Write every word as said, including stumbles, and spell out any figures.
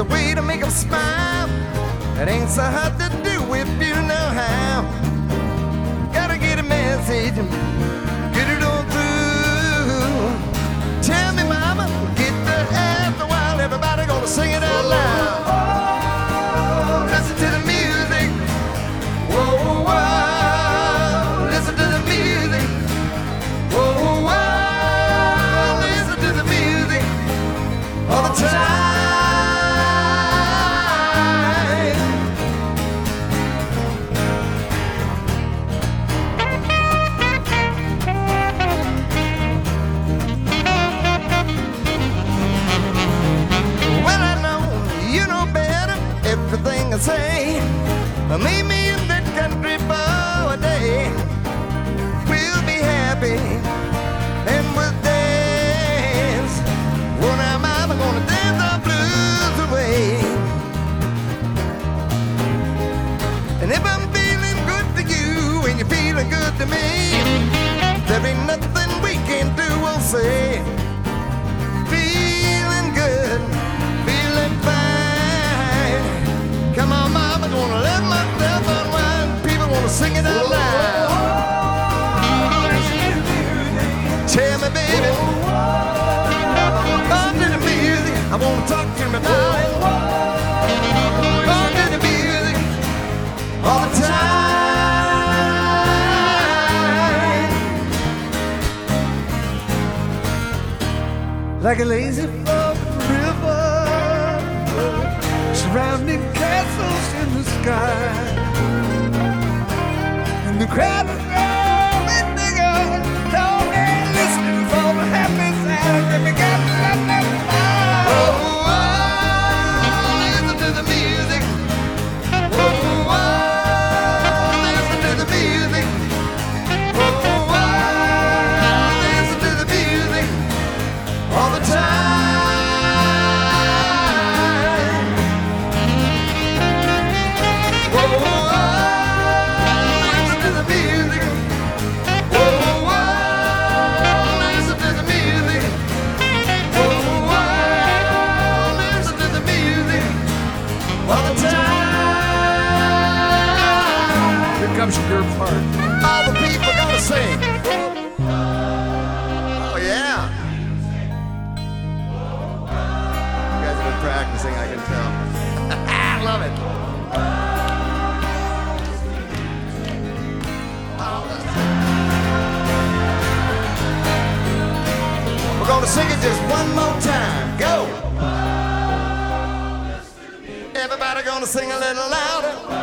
way to make them smile. It ain't so hard to do if you know how. Gotta get a message, get it on through. Tell me, mama, get the after while everybody gonna sing it out loud. Listen to the music. Whoa, whoa, listen to the music. Whoa, whoa, listen to the music all the time. Well, I know you know better everything I say. Meet me in that country for a day. We'll be happy and we'll dance. Well, now mama gonna dance the blues away. And if I'm feeling good to you and you're feeling good to me, there ain't nothing we can do or say. Feeling good, feeling fine. Come on, mama, gonna let myself unwind. People wanna sing it out loud. Tell me, baby, on to the music. I wanna talk to me about it. On to the music all the time. Like a lazy floating river, surrounding castles in the sky, and the crowd is rolling, nigga, talking, listening for the happy sound that we got to let them fly. Oh, oh, listen to the music. Oh, oh, listen to the music. Oh, oh, listen to the music all the time. Comes your part. All the people gonna sing. Oh yeah. You guys have been practicing, I can tell. I love it. We're gonna sing it just one more time. Go. Everybody gonna sing a little louder.